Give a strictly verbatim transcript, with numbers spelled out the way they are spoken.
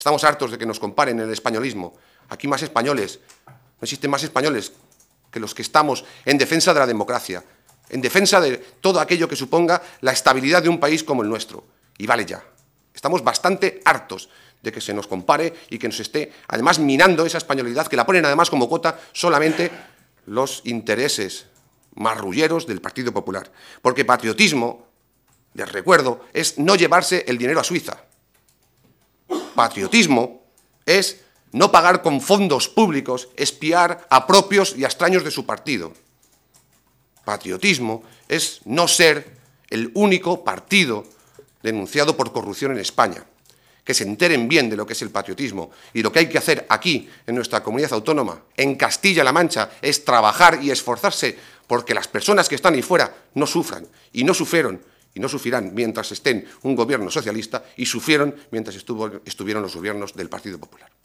Estamos hartos de que nos comparen en el españolismo. Aquí más españoles, no existen más españoles que los que estamos en defensa de la democracia, en defensa de todo aquello que suponga la estabilidad de un país como el nuestro. Y vale ya. Estamos bastante hartos de que se nos compare y que nos esté, además, minando esa españolidad, que la ponen, además, como cuota solamente los intereses marrulleros del Partido Popular. Porque patriotismo, les recuerdo, es no llevarse el dinero a Suiza. Patriotismo es no pagar con fondos públicos, espiar a propios y a extraños de su partido. Patriotismo es no ser el único partido denunciado por corrupción en España. Que se enteren bien de lo que es el patriotismo y lo que hay que hacer aquí, en nuestra comunidad autónoma, en Castilla-La Mancha, es trabajar y esforzarse porque las personas que están ahí fuera no sufran, y no sufrieron, y no sufrirán mientras estén un gobierno socialista, y sufrieron mientras estuvo, estuvieron los gobiernos del Partido Popular.